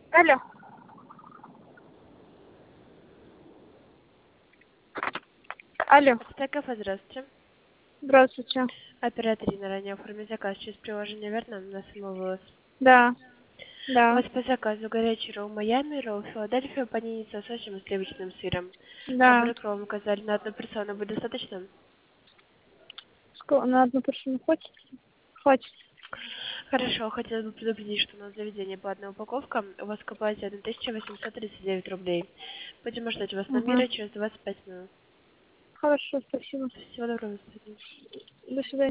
Алло. Алло. Стеков, здравствуйте. Здравствуйте. Оператор на ранее оформить заказ через приложение верно на самовывоз. Да. У Да. вас по заказу горячий ролл Майами, ролл Филадельфия, панини с лососем и сливочным сыром. Да. Набор ролл указали на одну персону. Будет достаточно? На одну персону хочется? Хватит. Хорошо. Хотелось бы предупредить, что у нас заведение платная упаковка. У вас к оплате 1839 рублей. Будем ждать вас на Ага. мире через 25 минут. Хорошо, спасибо. Всего доброго, до свидания. До свидания.